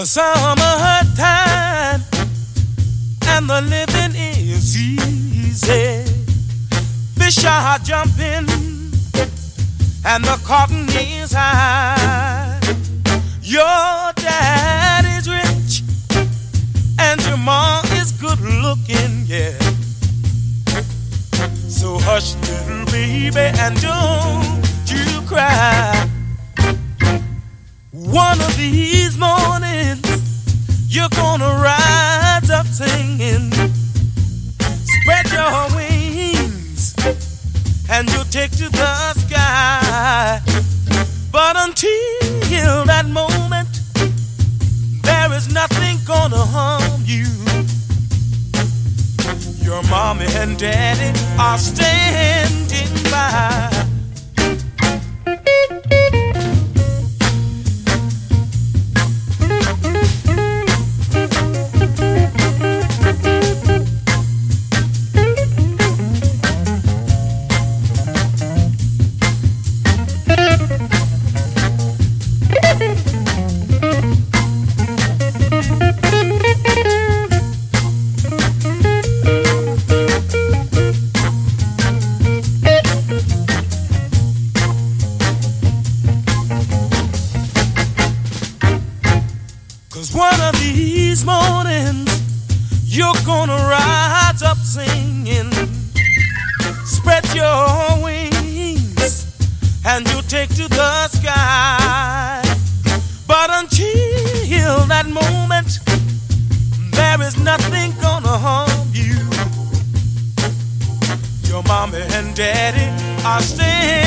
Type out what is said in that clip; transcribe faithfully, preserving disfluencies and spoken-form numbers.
Summertime and the living is easy. Fish are jumping and the cotton is high. Your dad is rich and your mom is good looking, yeah. So hush, little baby, and don't you cry. One of these mornings you're gonna rise up singing. Spread your wings and you'll take to the sky. But until that moment, there is nothing gonna harm you. Your mommy and daddy are standing by. One of these mornings you're gonna rise up singing. Spread your wings and you'll take to the sky. But until that moment, there is nothing gonna harm you. Your mommy and daddy are staying